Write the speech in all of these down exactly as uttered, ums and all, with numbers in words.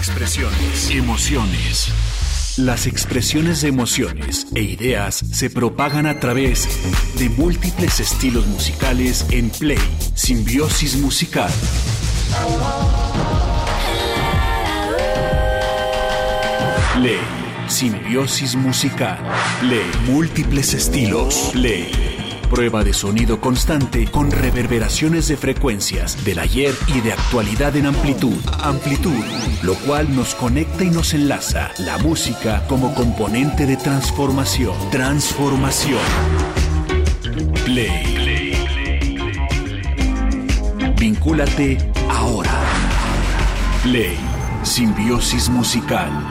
expresiones, emociones. Las expresiones de emociones e ideas se propagan a través de múltiples estilos musicales en Play, Simbiosis Musical. Play, Simbiosis Musical. Play, múltiples estilos. Play, prueba de sonido constante con reverberaciones de frecuencias del ayer y de actualidad en amplitud. Amplitud, lo cual nos conecta y nos enlaza. La música como componente de transformación. Transformación. Play. Vincúlate ahora. Play, Simbiosis Musical.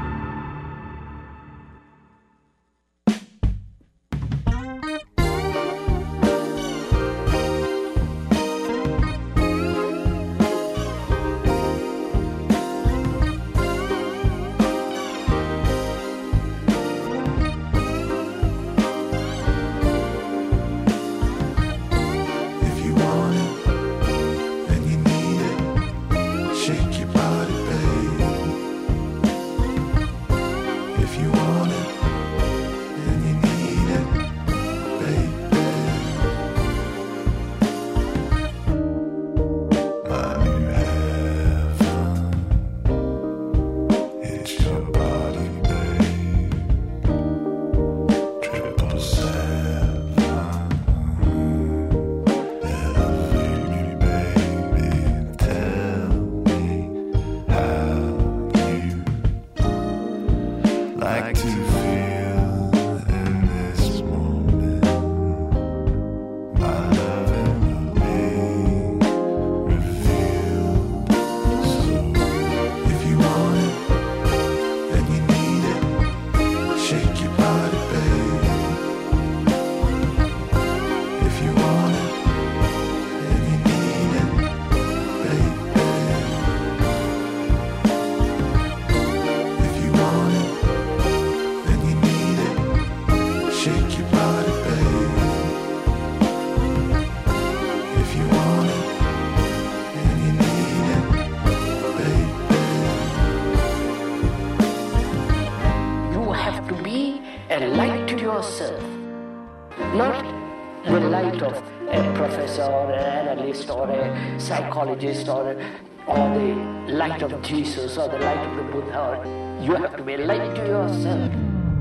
Psychologist or, or the light of Jesus or the light of the Buddha. You have to be light to yourself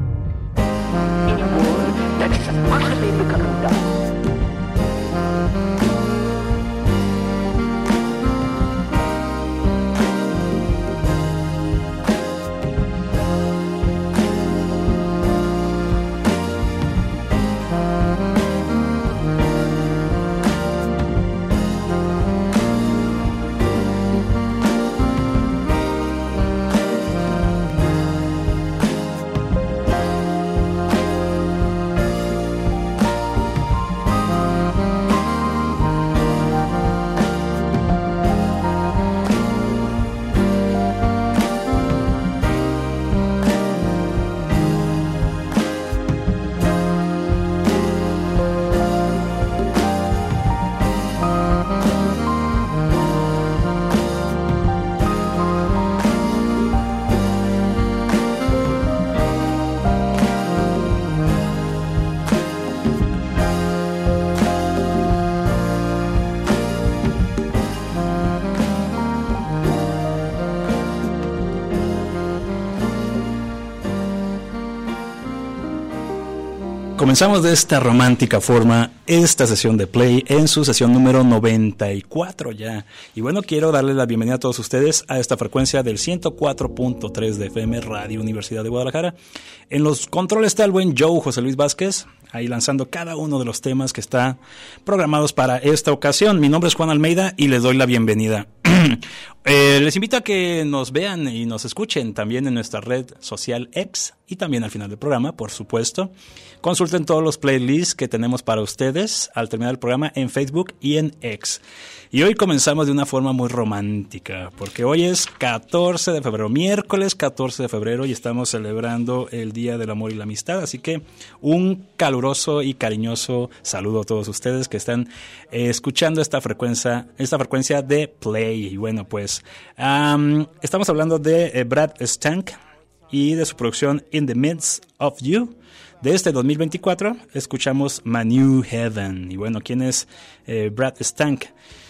in a world that is utterly becoming dark. Comenzamos de esta romántica forma esta sesión de Play en su sesión número noventa y cuatro ya. Y bueno, quiero darle la bienvenida a todos ustedes a esta frecuencia del ciento cuatro punto tres de F M Radio Universidad de Guadalajara. En los controles está el buen Joe José Luis Vázquez, ahí lanzando cada uno de los temas que está programados para esta ocasión. Mi nombre es Juan Almeida y les doy la bienvenida. eh, les invito a que nos vean y nos escuchen también en nuestra red social X y también al final del programa, por supuesto. Consulten todos los playlists que tenemos para ustedes al terminar el programa en Facebook y en X. Y hoy comenzamos de una forma muy romántica, porque hoy es catorce de febrero, miércoles catorce de febrero, y estamos celebrando el Día del Amor y la Amistad. Así que un caluroso y cariñoso saludo a todos ustedes que están eh, escuchando esta frecuencia, esta frecuencia de Play. Play. Y bueno, pues um, estamos hablando de eh, Brad Stank y de su producción In the Midst of You. De este dos mil veinticuatro escuchamos My New Heaven. Y bueno, ¿quién es eh, Brad Stank?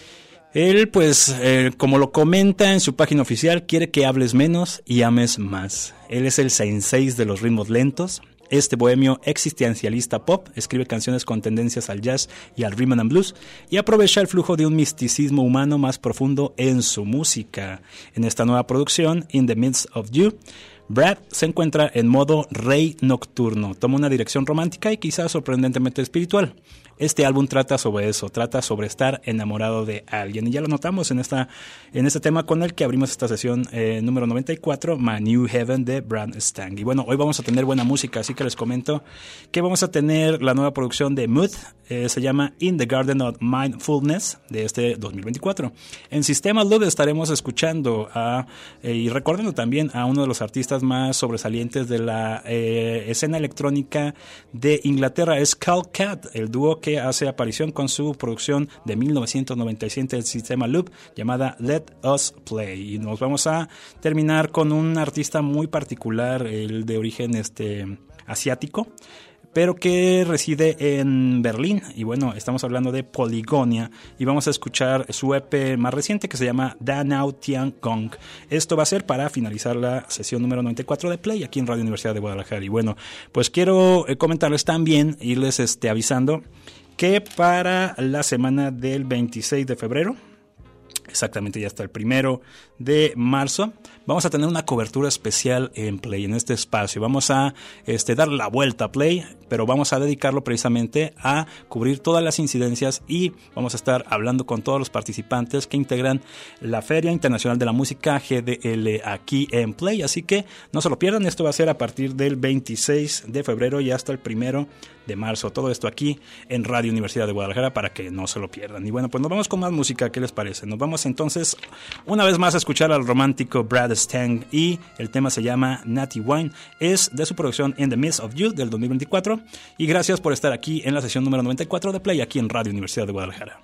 Él, pues, eh, como lo comenta en su página oficial, quiere que hables menos y ames más. Él es el sensei de los ritmos lentos. Este bohemio existencialista pop escribe canciones con tendencias al jazz y al rhythm and blues y aprovecha el flujo de un misticismo humano más profundo en su música. En esta nueva producción, In the Midst of You, Brad se encuentra en modo rey nocturno, toma una dirección romántica y quizás sorprendentemente espiritual. Este álbum trata sobre eso, trata sobre estar enamorado de alguien. Y ya lo notamos en esta en este tema con el que abrimos esta sesión eh, número noventa y cuatro, My New Heaven de Brad Stank. Y bueno, hoy vamos a tener buena música, así que les comento que vamos a tener la nueva producción de Mood, eh, se llama In the Garden of Mindfulness, de este dos mil veinticuatro. En Sistema Loop estaremos escuchando a, eh, y recordando también a uno de los artistas más sobresalientes de la eh, escena electrónica de Inglaterra, es Skullcat, el dúo que hace aparición con su producción de mil novecientos noventa y siete del Sistema Loop llamada Let Us Play. Y nos vamos a terminar con un artista muy particular, el de origen este asiático, pero que reside en Berlín. Y bueno, estamos hablando de Polygonia y vamos a escuchar su E P más reciente que se llama Da Nao Tian Gong. Esto va a ser para finalizar la sesión número noventa y cuatro de Play aquí en Radio Universidad de Guadalajara. Y bueno, pues quiero eh, comentarles también, irles este, avisando que para la semana del veintiséis de febrero, exactamente ya hasta el primero de marzo, vamos a tener una cobertura especial en Play, en este espacio. Vamos a este, dar la vuelta a Play, pero vamos a dedicarlo precisamente a cubrir todas las incidencias y vamos a estar hablando con todos los participantes que integran la Feria Internacional de la Música G D L aquí en Play. Así que no se lo pierdan, esto va a ser a partir del veintiséis de febrero y hasta el primero de marzo. Todo esto aquí en Radio Universidad de Guadalajara para que no se lo pierdan. Y bueno, pues nos vamos con más música, ¿qué les parece? Nos vamos entonces una vez más a escuchar al romántico Brad Stank y el tema se llama Natty Wine, es de su producción In the Midst of You del dos mil veinticuatro y gracias por estar aquí en la sesión número noventa y cuatro de Play aquí en Radio Universidad de Guadalajara.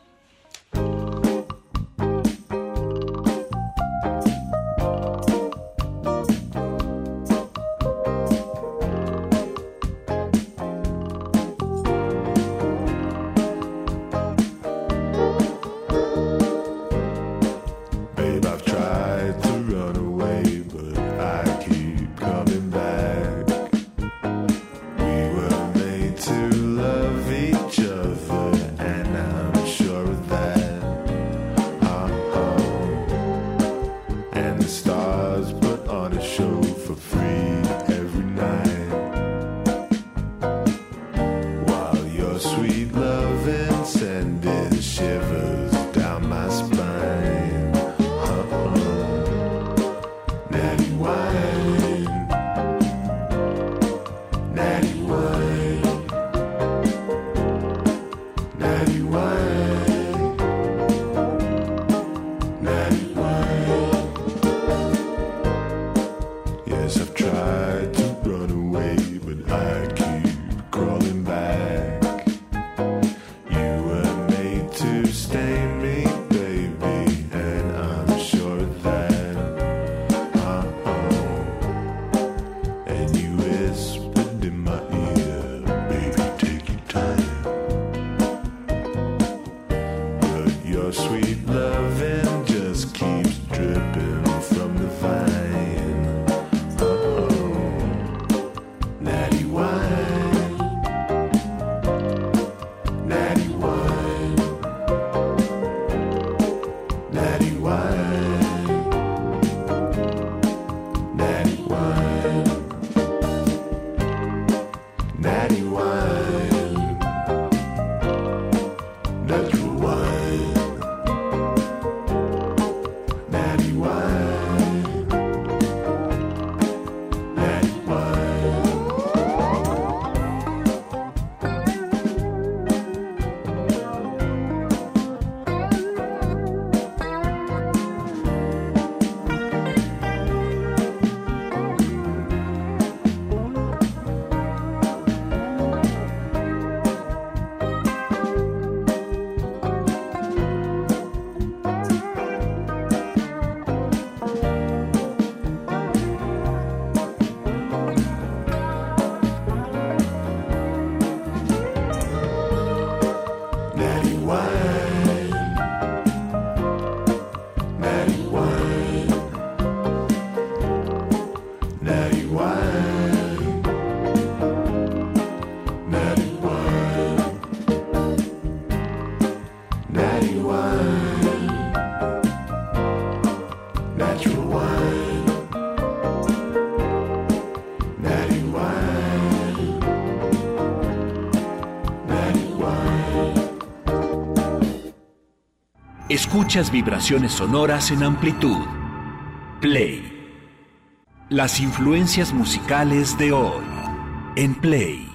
Yes, I've tried natural wine, natty wine, natty wine. Escuchas vibraciones sonoras en amplitud. Play. Las influencias musicales de hoy en Play.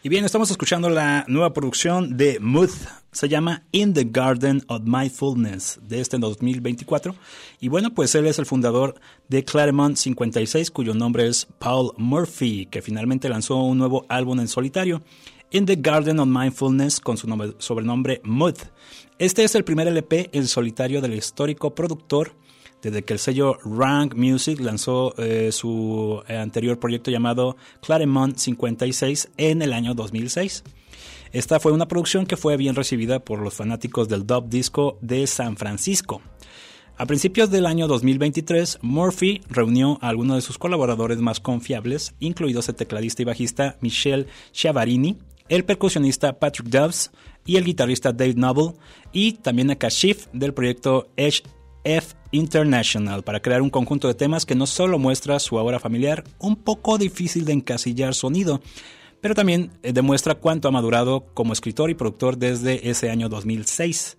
Y bien, estamos escuchando la nueva producción de Mood. Se llama In the Garden of Mindfulness, de este dos mil veinticuatro. Y bueno, pues él es el fundador de Claremont cincuenta y seis, cuyo nombre es Paul Murphy, que finalmente lanzó un nuevo álbum en solitario, In the Garden of Mindfulness, con su nombre, sobrenombre Mood. Este es el primer L P en solitario del histórico productor, desde que el sello Rank Music lanzó eh, su anterior proyecto llamado Claremont cincuenta y seis en el año dos mil seis. Esta fue una producción que fue bien recibida por los fanáticos del dub disco de San Francisco. A principios del año dos mil veintitrés, Murphy reunió a algunos de sus colaboradores más confiables, incluidos el tecladista y bajista Michel Chiavarini, el percusionista Patrick Doves y el guitarrista Dave Noble, y también a Kashif del proyecto Edge F International, para crear un conjunto de temas que no solo muestra su aura familiar, un poco difícil de encasillar sonido, pero también eh, demuestra cuánto ha madurado como escritor y productor desde ese año dos mil seis.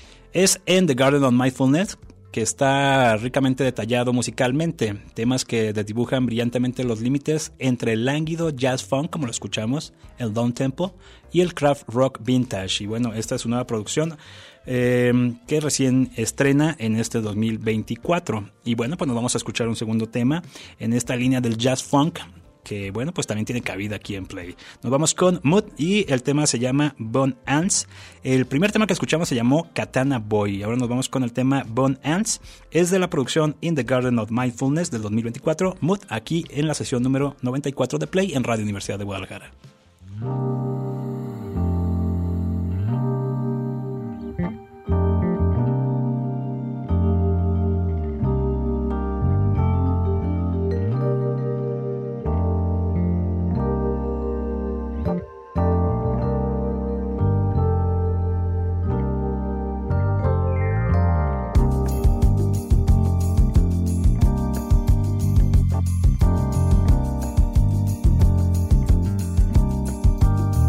Es In the Garden of Mindfulness, que está ricamente detallado musicalmente, temas que desdibujan brillantemente los límites entre el lánguido jazz funk, como lo escuchamos, el down tempo, y el craft rock vintage. Y bueno, esta es una nueva producción eh, que recién estrena en este dos mil veinticuatro. Y bueno, pues nos vamos a escuchar un segundo tema en esta línea del jazz funk, que bueno, pues también tiene cabida aquí en Play. Nos vamos con Mood y el tema se llama Bone Ants. El primer tema que escuchamos se llamó Katana Boy. Ahora nos vamos con el tema Bone Ants. Es de la producción In the Garden of Mindfulness del dos mil veinticuatro. Mood aquí en la sesión número noventa y cuatro de Play en Radio Universidad de Guadalajara. Thank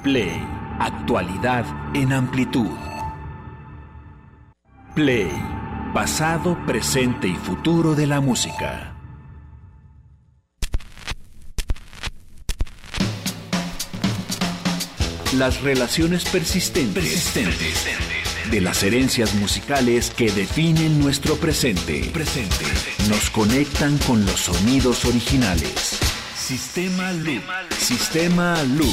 Play, actualidad en amplitud. Play, pasado, presente y futuro de la música. Las relaciones persistentes, persistentes de las herencias musicales que definen nuestro presente, presente, nos conectan con los sonidos originales. Sistema Loop. Sistema Loop.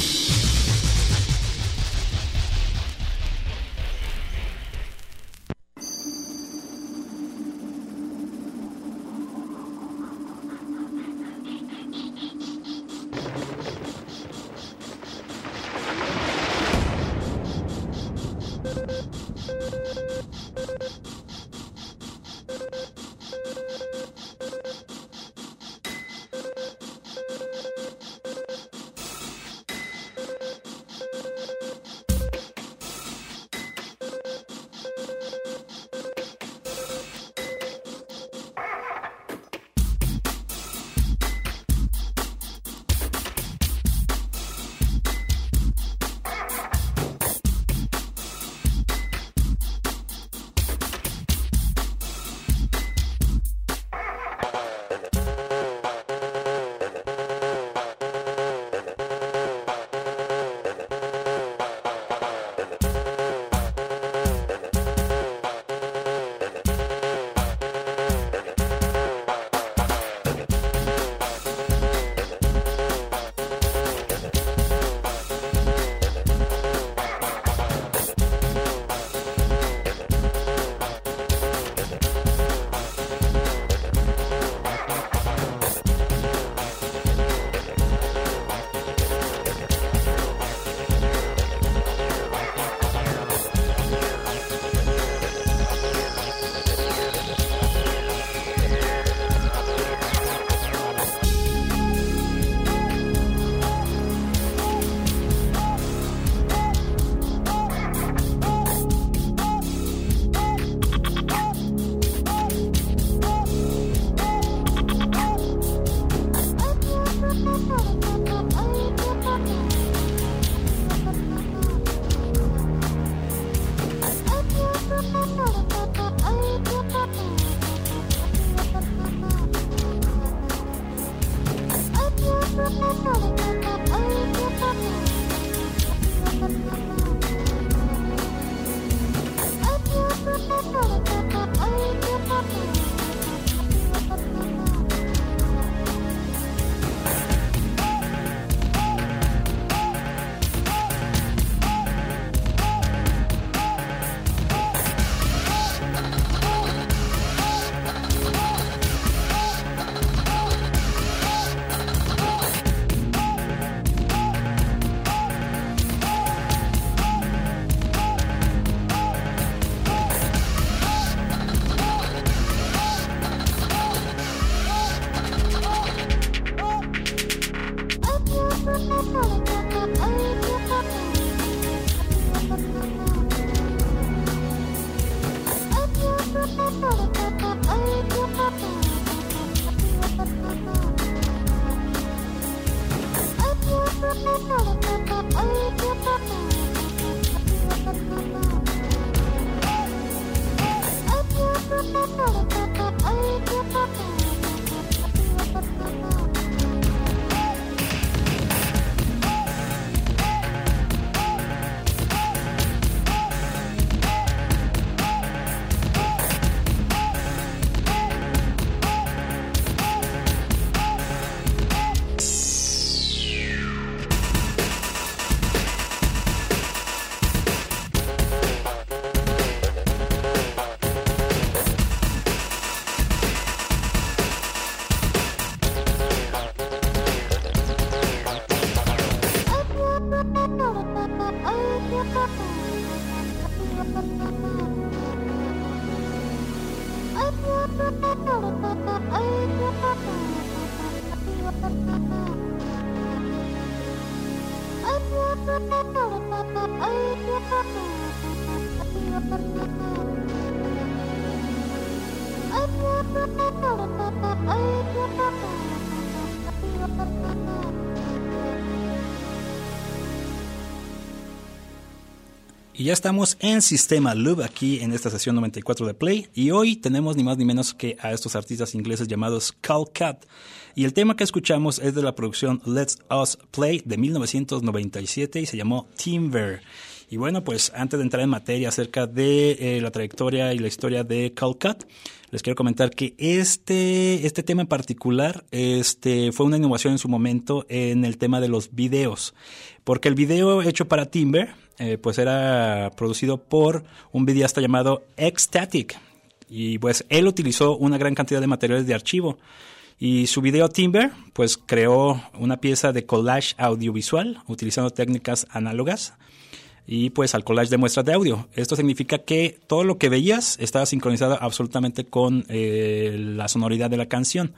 Y ya estamos en Sistema Loop aquí en esta sesión noventa y cuatro de Play, y hoy tenemos ni más ni menos que a estos artistas ingleses llamados Cold Cut. Y el tema que escuchamos es de la producción Let's Us Play de mil novecientos noventa y siete y se llamó Timber. Y bueno, pues antes de entrar en materia acerca de eh, la trayectoria y la historia de Cold Cut, les quiero comentar que este, este tema en particular este, fue una innovación en su momento en el tema de los videos, porque el video hecho para Timber eh, pues era producido por un videasta llamado Ecstatic, y pues él utilizó una gran cantidad de materiales de archivo. Y su video Timber, pues creó una pieza de collage audiovisual utilizando técnicas análogas y pues al collage de muestras de audio. Esto significa que todo lo que veías estaba sincronizado absolutamente con eh, la sonoridad de la canción.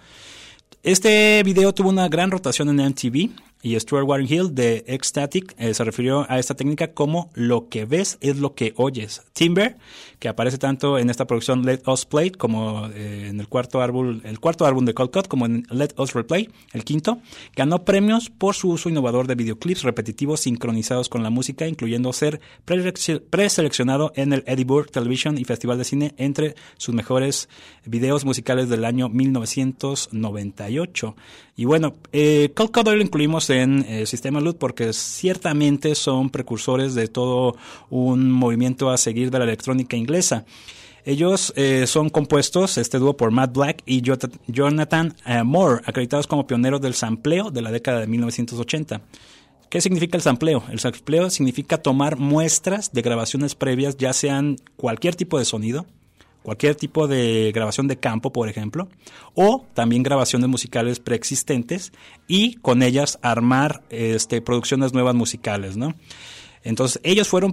Este video tuvo una gran rotación en M T V y Stuart Warren-Hill de Ecstatic eh, se refirió a esta técnica como lo que ves es lo que oyes. Timber, que aparece tanto en esta producción Let Us Play como eh, en el cuarto álbum, el cuarto álbum de Cold Cut, como en Let Us Replay, el quinto, ganó premios por su uso innovador de videoclips repetitivos sincronizados con la música, incluyendo ser preseleccionado en el Edinburgh Television y Festival de Cine entre sus mejores videos musicales del año mil novecientos noventa y ocho. Y bueno, eh, Cold Cut hoy lo incluimos en eh, Sistema Loop porque ciertamente son precursores de todo un movimiento a seguir de la electrónica inglesa. Ellos eh, son compuestos, este dúo, por Matt Black y Jonathan uh, Moore, acreditados como pioneros del sampleo de la década de mil novecientos ochenta. ¿Qué significa el sampleo? El sampleo significa tomar muestras de grabaciones previas, ya sean cualquier tipo de sonido, cualquier tipo de grabación de campo, por ejemplo, o también grabaciones musicales preexistentes y con ellas armar este, producciones nuevas musicales, ¿no? Entonces, ellos fueron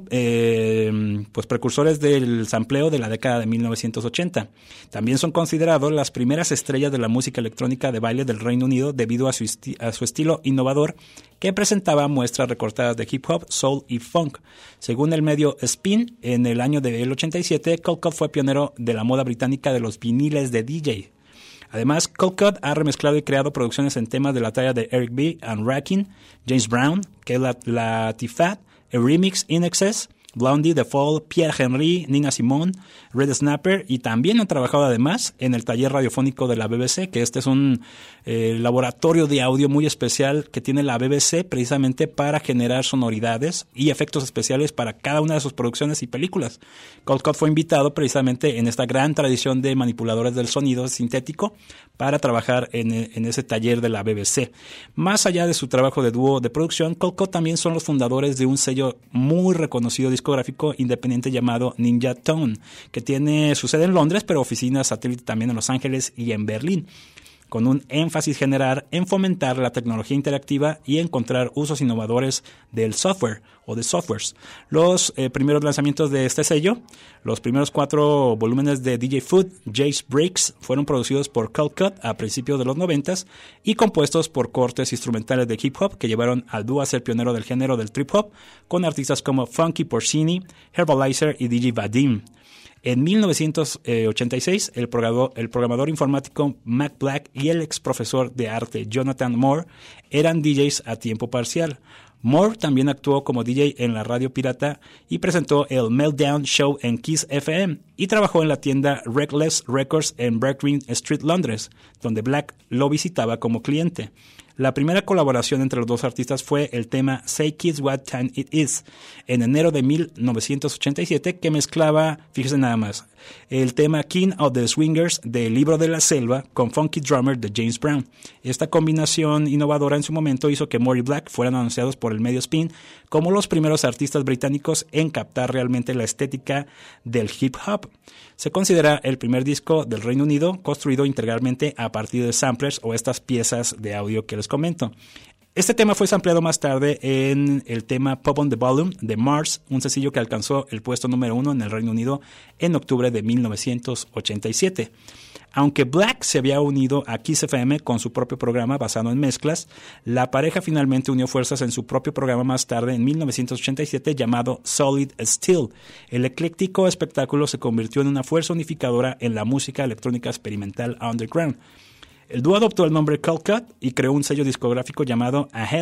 eh, pues precursores del sampleo de la década de mil novecientos ochenta. También son considerados las primeras estrellas de la música electrónica de baile del Reino Unido debido a su, esti- a su estilo innovador que presentaba muestras recortadas de hip hop, soul y funk. Según el medio Spin, en el año del ochenta y siete, Cold Cut fue pionero de la moda británica de los viniles de D J. Además, Cold Cut ha remezclado y creado producciones en temas de la talla de Eric B. and Rakim, James Brown, Kela Latifat, A Remix in Excess, Blondie, The Fall, Pierre Henry, Nina Simone, Red Snapper, y también han trabajado además en el taller radiofónico de la B B C, que este es un eh, laboratorio de audio muy especial que tiene la B B C precisamente para generar sonoridades y efectos especiales para cada una de sus producciones y películas. Cold Cut fue invitado precisamente en esta gran tradición de manipuladores del sonido sintético para trabajar en, en ese taller de la B B C. Más allá de su trabajo de dúo de producción, Cold Cut también son los fundadores de un sello muy reconocido discográfico independiente llamado Ninja Tone, que tiene su sede en Londres, pero oficinas satélite también en Los Ángeles y en Berlín, con un énfasis general en fomentar la tecnología interactiva y encontrar usos innovadores del software o de softwares. Los eh, primeros lanzamientos de este sello, los primeros cuatro volúmenes de D J Food, Jace Breaks, fueron producidos por Cold Cut a principios de los noventas y compuestos por cortes instrumentales de hip hop que llevaron al dúo a ser pionero del género del trip hop, con artistas como Funky Porcini, Herbalizer y D J Vadim. En mil novecientos ochenta y seis, el programador, el programador informático Matt Black y el ex profesor de arte Jonathan Moore eran D Js a tiempo parcial. Moore también actuó como D J en la radio pirata y presentó el Meltdown Show en Kiss F M y trabajó en la tienda Reckless Records en Berkeley Street, Londres, donde Black lo visitaba como cliente. La primera colaboración entre los dos artistas fue el tema Say Kids What Time It Is, en enero de mil novecientos ochenta y siete, que mezclaba, fíjense nada más, el tema King of the Swingers del Libro de la Selva con Funky Drummer de James Brown. Esta combinación innovadora en su momento hizo que Moore y Black fueran anunciados por el medio Spin como los primeros artistas británicos en captar realmente la estética del hip hop. Se considera el primer disco del Reino Unido construido integralmente a partir de samplers o estas piezas de audio que les comento. Este tema fue sampleado más tarde en el tema Pop on the Volume de Mars, un sencillo que alcanzó el puesto número uno en el Reino Unido en octubre de mil novecientos ochenta y siete. Aunque Black se había unido a Kiss F M con su propio programa basado en mezclas, la pareja finalmente unió fuerzas en su propio programa más tarde en mil novecientos ochenta y siete llamado Solid Steel. El ecléctico espectáculo se convirtió en una fuerza unificadora en la música electrónica experimental underground. El dúo adoptó el nombre Cold Cut y creó un sello discográfico llamado Ahead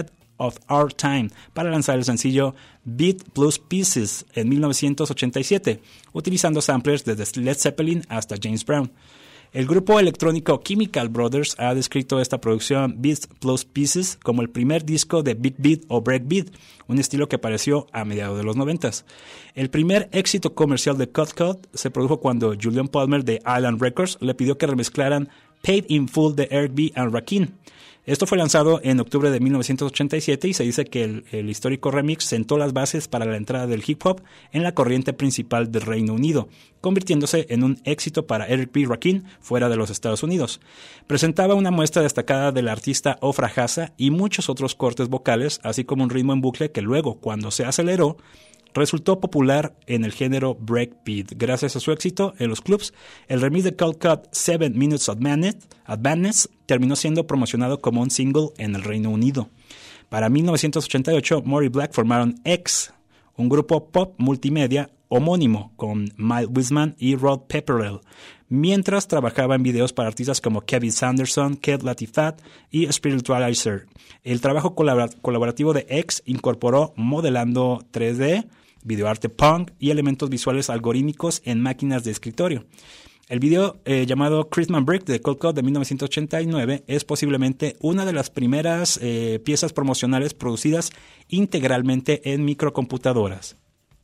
of Our Time para lanzar el sencillo Beat Plus Pieces en mil novecientos ochenta y siete, utilizando samplers desde Led Zeppelin hasta James Brown. El grupo electrónico Chemical Brothers ha descrito esta producción Beats Plus Pieces como el primer disco de Big Beat o Breakbeat, un estilo que apareció a mediados de los noventas. El primer éxito comercial de Cut Cut se produjo cuando Julian Palmer de Island Records le pidió que remezclaran Paid in Full de Eric B. and Rakim. Esto fue lanzado en octubre de mil novecientos ochenta y siete y se dice que el, el histórico remix sentó las bases para la entrada del hip hop en la corriente principal del Reino Unido, convirtiéndose en un éxito para Eric B. Rakim fuera de los Estados Unidos. Presentaba una muestra destacada del artista Ofra Hassa y muchos otros cortes vocales, así como un ritmo en bucle que luego, cuando se aceleró, resultó popular en el género breakbeat. Gracias a su éxito en los clubs, el remix de Cold Cut Seven Minutes of Madness terminó siendo promocionado como un single en el Reino Unido. Para mil novecientos ochenta y ocho, Moore y Black formaron X, un grupo pop multimedia homónimo con Miles Wiseman y Rod Pepperell, mientras trabajaba en videos para artistas como Kevin Sanderson, Ket Latifat y Spiritualizer. El trabajo colabor- colaborativo de X incorporó modelando tres D, videoarte punk y elementos visuales algorítmicos en máquinas de escritorio. El video eh, llamado Christmas Break de Cold Cut de mil novecientos ochenta y nueve es posiblemente una de las primeras eh, piezas promocionales producidas integralmente en microcomputadoras.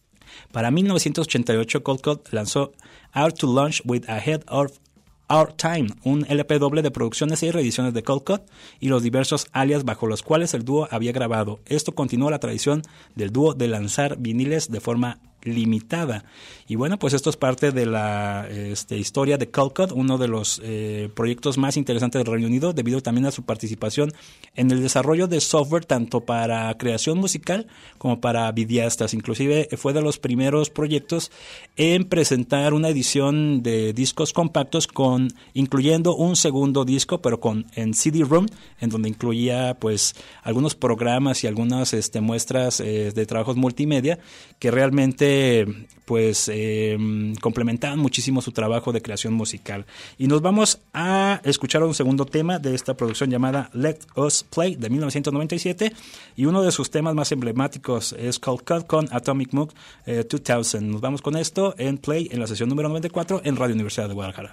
Para mil novecientos ochenta y ocho, Cold Cut lanzó Out to Lunch with Ahead of Our Time, un L P doble de producciones y reediciones de Cold Cut y los diversos alias bajo los cuales el dúo había grabado. Esto continuó la tradición del dúo de lanzar viniles de forma limitada. Y bueno, pues esto es parte de la este, historia de Cold Cut, uno de los eh, proyectos más interesantes del Reino Unido, debido también a su participación en el desarrollo de software tanto para creación musical como para videastas. Inclusive fue de los primeros proyectos en presentar una edición de discos compactos con incluyendo un segundo disco, pero con en C D-ROM, en donde incluía pues algunos programas y algunas este, muestras eh, de trabajos multimedia que realmente pues eh, complementaban muchísimo su trabajo de creación musical. Y nos vamos a escuchar un segundo tema de esta producción llamada Let Us Play de mil novecientos noventa y siete, y uno de sus temas más emblemáticos es Cold Cut con Atomic Moog eh, dos mil. Nos vamos con esto en Play en la sesión número noventa y cuatro en Radio Universidad de Guadalajara.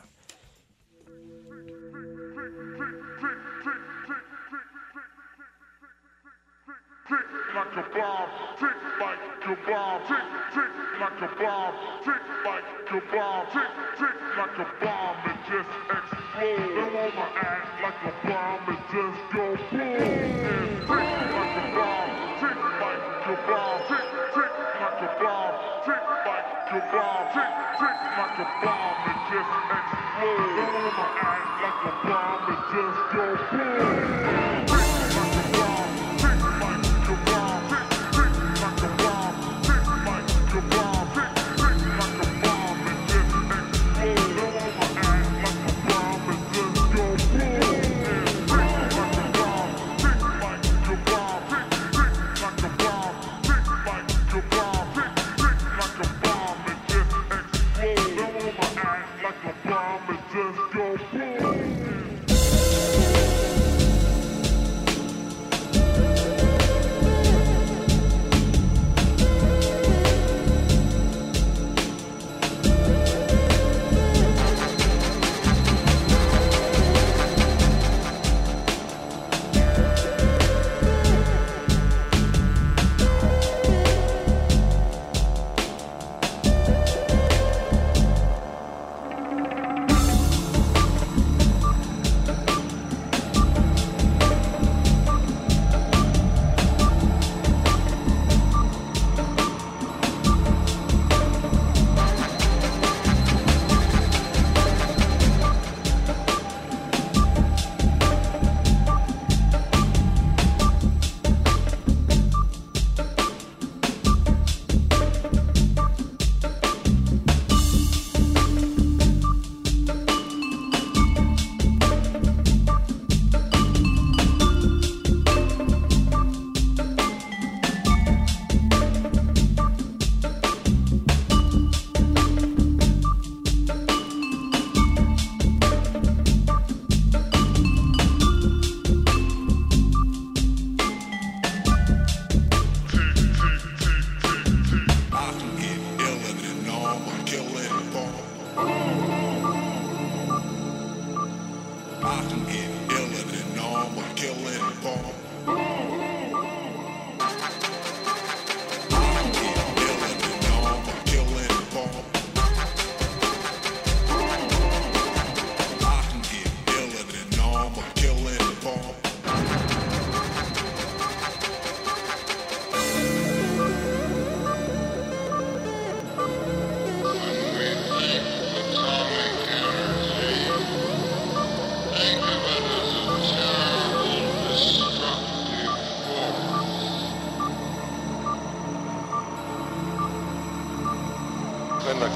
Like a bomb, tick like your bomb, tick, tick like a bomb, tick like your bomb, tick, tick like a bomb, it just explode. Don't wanna act like a bomb, it just go boom. And tick like a bomb, tick like your bomb, tick, tick like a bomb, tick like your bomb, tick, tick like a bomb, it just explode. Don't wanna act like a bomb, it just go boom. Tick like a bomb, tick like your bomb.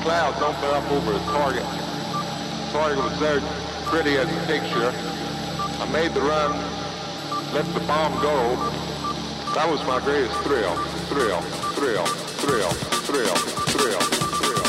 clouds opened up over the target. The target was there pretty as a picture. I made the run, let the bomb go. That was my greatest thrill, thrill, thrill, thrill, thrill, thrill, thrill.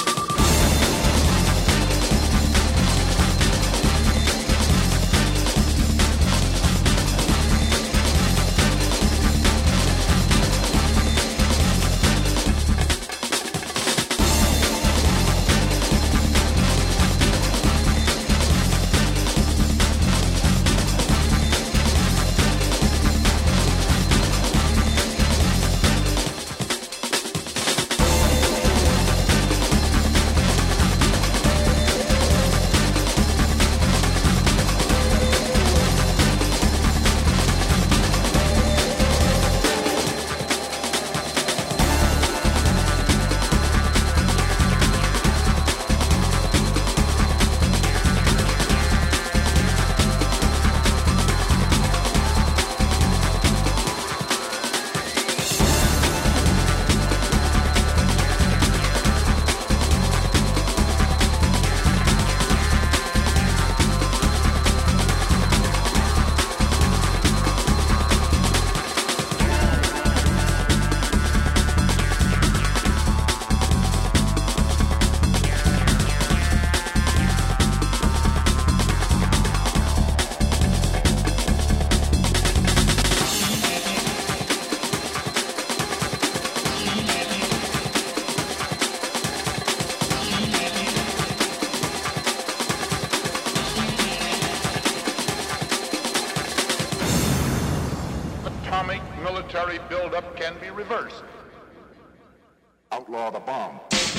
military buildup can be reversed. Outlaw the bomb.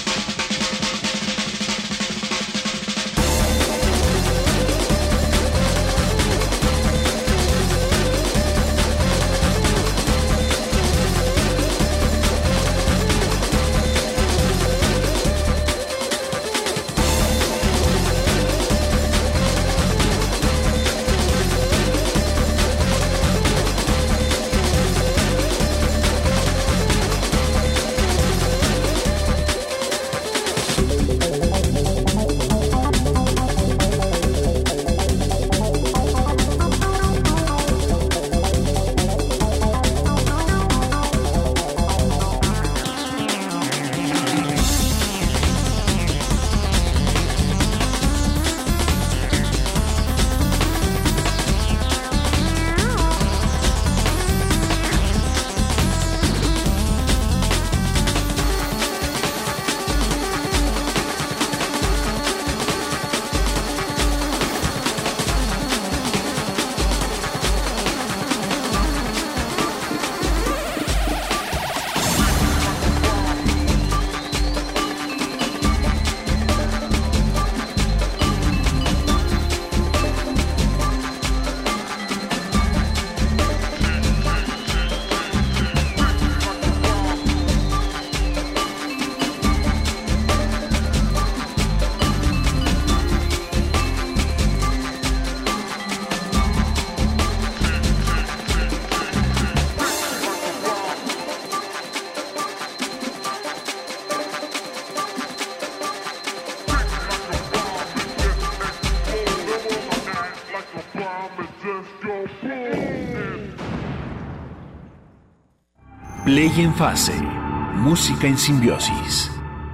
Play en fase. Música en simbiosis.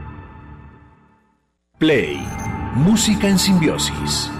Play. Música en simbiosis.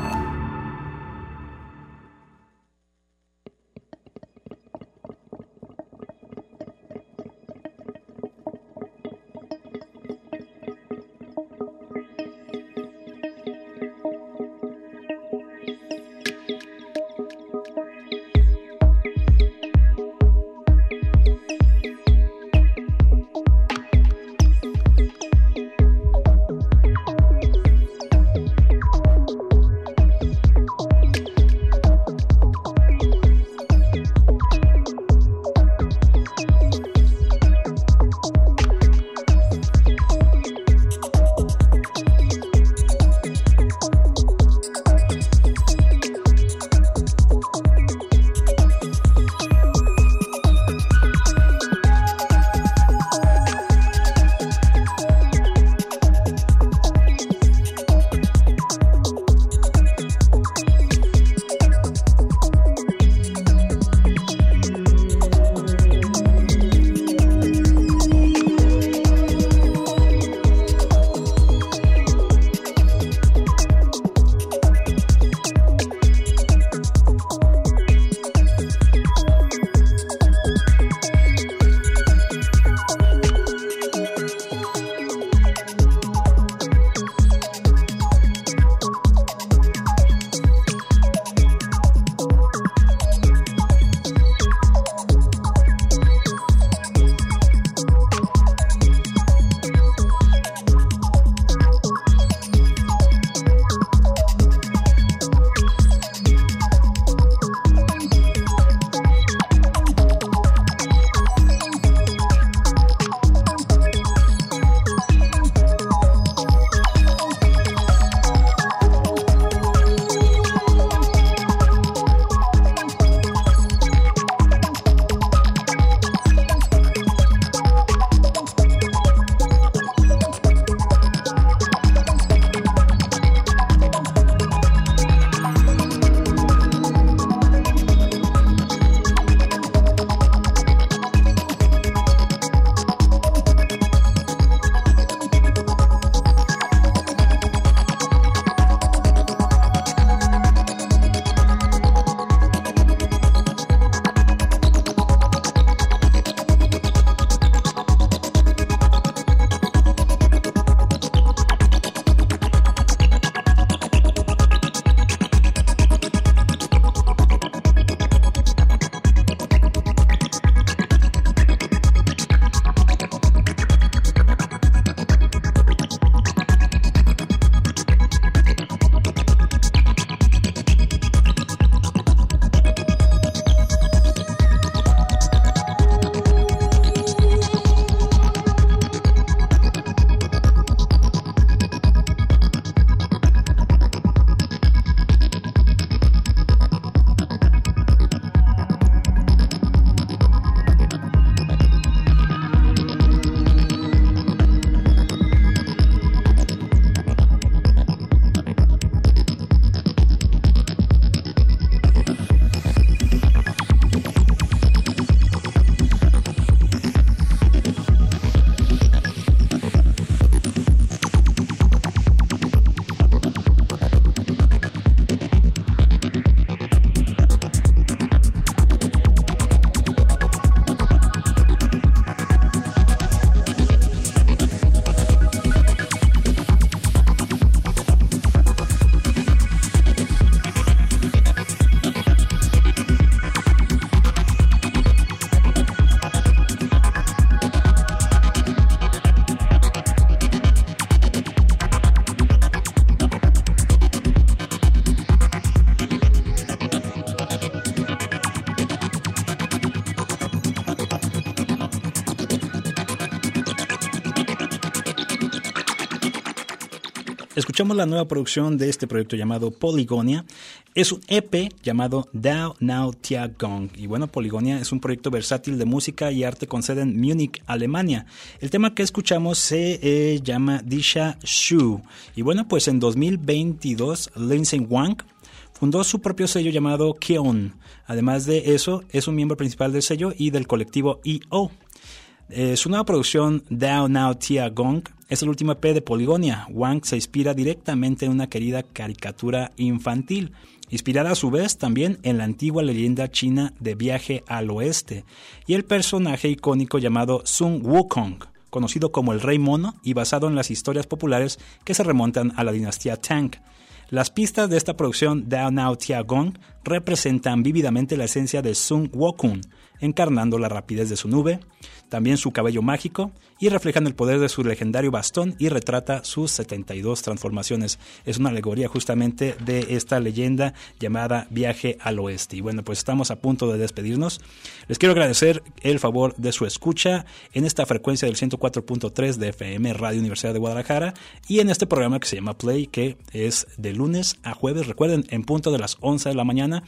escuchamos la nueva producción de este proyecto llamado Polygonia. Es un E P llamado Dao Now Tia Gong. Y bueno, Polygonia es un proyecto versátil de música y arte con sede en Múnich, Alemania. El tema que escuchamos se eh, llama Disha Shu. Y bueno, pues en dos mil veintidós, Lindsay Wang fundó su propio sello llamado Keon. Además de eso, es un miembro principal del sello y del colectivo E O. Eh, su nueva producción, Dao Now Tia Gong, es el último E P de Polygonia. Wang se inspira directamente en una querida caricatura infantil, inspirada a su vez también en la antigua leyenda china de Viaje al Oeste, y el personaje icónico llamado Sun Wukong, conocido como el Rey Mono y basado en las historias populares que se remontan a la dinastía Tang. Las pistas de esta producción, Dao Now Tia Gong, representan vívidamente la esencia de Sun Wukong, encarnando la rapidez de su nube, también su cabello mágico, y reflejan el poder de su legendario bastón y retrata sus setenta y dos transformaciones. Es una alegoría justamente de esta leyenda llamada Viaje al Oeste. Y bueno, pues estamos a punto de despedirnos. Les quiero agradecer el favor de su escucha en esta frecuencia del ciento cuatro punto tres de F M Radio Universidad de Guadalajara y en este programa que se llama Play, que es de lunes a jueves, recuerden, en punto de las once de la mañana.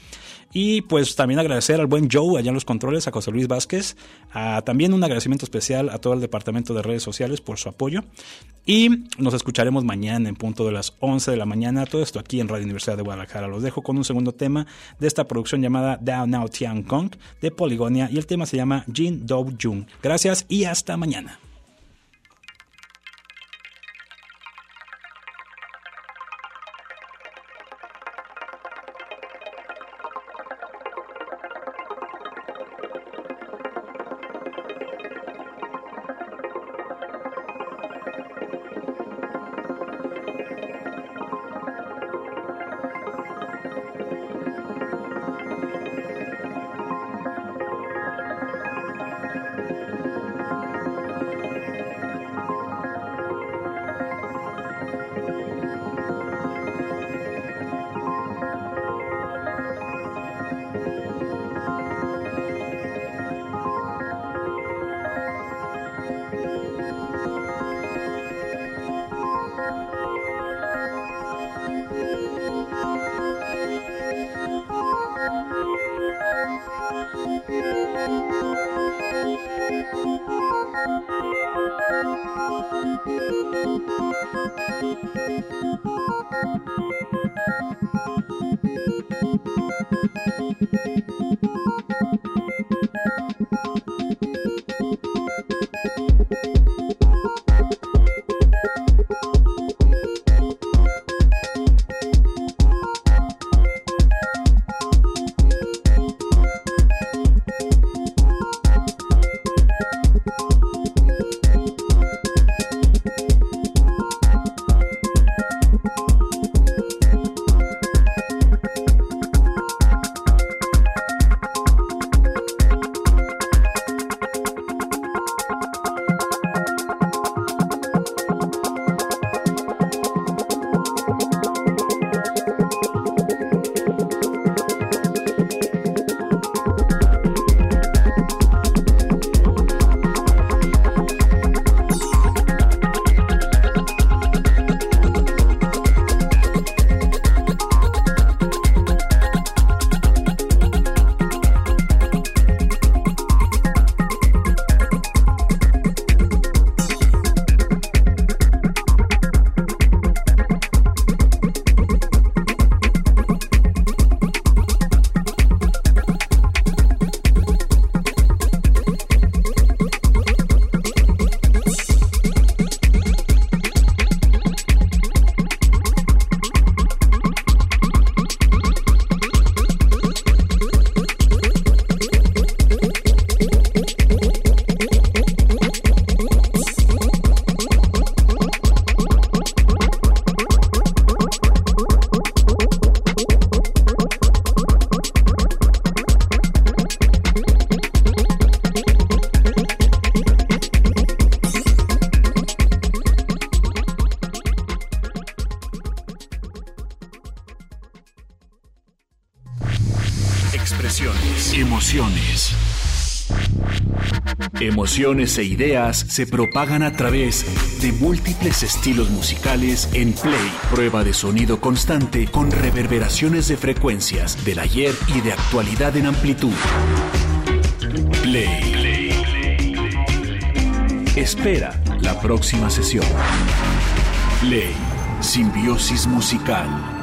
Y pues también agradecer al buen Joe allá en los controles, a José Luis Vázquez, a, también un agradecimiento especial a todo el departamento de redes sociales por su apoyo, y nos escucharemos mañana en punto de las once de la mañana, todo esto aquí en Radio Universidad de Guadalajara. Los dejo con un segundo tema de esta producción llamada Dao Now Tia Gong de Polygonia, y el tema se llama Jin Do Jung. Gracias y hasta mañana. Expresiones, emociones. Emociones e ideas se propagan a través de múltiples estilos musicales en Play, prueba de sonido constante con reverberaciones de frecuencias del ayer y de actualidad en amplitud. Play. Espera la próxima sesión. Play, simbiosis musical.